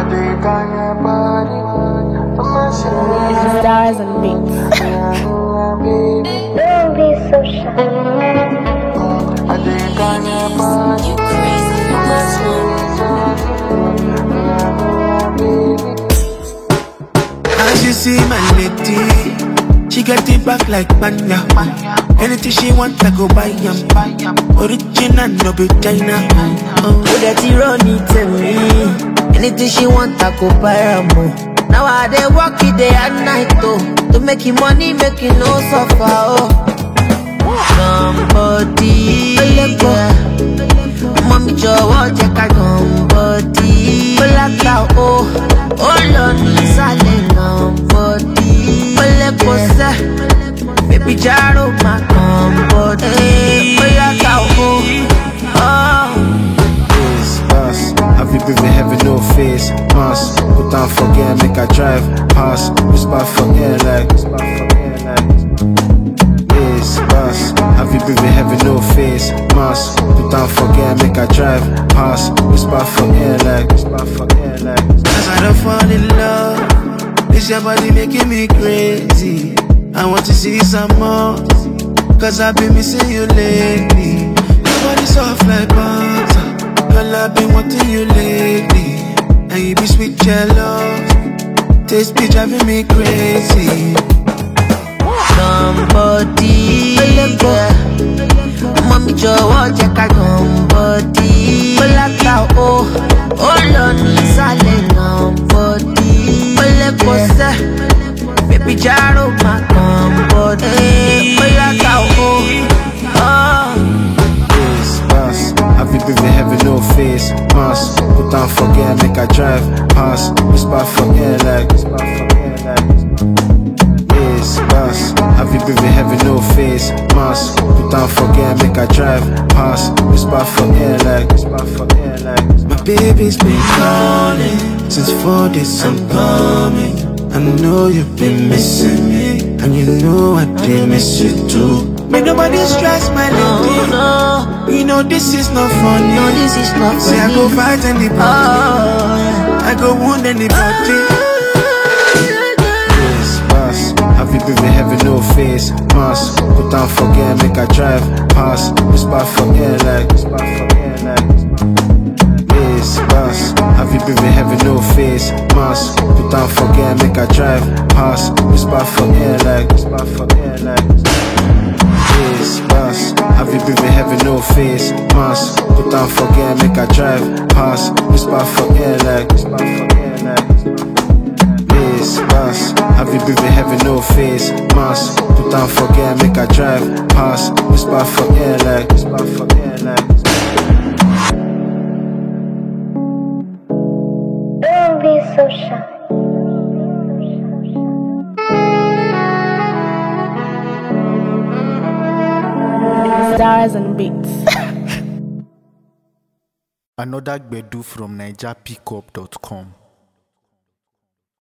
Stars and beats. Don't be so shy. You crazy for this one. As you see my lady, she got it back like Banya. Anything she want, I go buy yam. Original, no be China. Oh, that irony to me. Anything she want, I go buy her more. Now I dey work it day and night though. To make you money, make you no suffer. Oh, somebody, yeah. Mommy, jọ̀wọ́ jẹ́ ká somebody. Olaka oh, lọ nísàlẹ̀ somebody. Oleko sẹ́, baby jaro ma somebody. Olaka oh. Have you been having no face? Mask, put down for gear, make I drive past. Whisper for air like this, boss. Have you been having no face? Mask, put down for gear, make I drive past. Whisper for air like as I don't fall in love, this your body making me crazy. I want to see some more, cause I've been missing you lately. Your body soft like butter. Girl, I've been wanting you lately. And you be sweet jello. Taste be driving me crazy. Somebody, yeah. Mommy, jọ̀wọ́ jẹ́ ká somebody. Olaka oh, lọ nísàlẹ̀ somebody. Oleko sẹ́, baby jaro ma somebody. Olaka oh. Have you been having no face? Mask, put down for gear, make I drive past. Whisper for air like this, boss. Have you been having no face? Mask, put down for gear, make I drive past. Whisper for air like my baby's been calling since 4 days I'm coming. I know you've been missing me, and you know I did miss you too. Make nobody stress my lady. Oh, no. You know this is not funny. No, this is not funny. Say I go fight anybody. I go wound anybody. Yes, boss. Have you been having no face? Mask, put down for gear, make I drive past. Whisper for air like yes, boss. Have you been having no face? Mask, put down for gear, make I drive past. Whisper for air like yes, boss. Have you been having no face? Mask, put down for gear, make I drive past. Whisper for air like yes, boss. Have you been having no face? Mask, put down for gear, make I drive past. Whisper for air like Don't be so shy. Stars and beats. Another Gbedu from NigerPickup.com.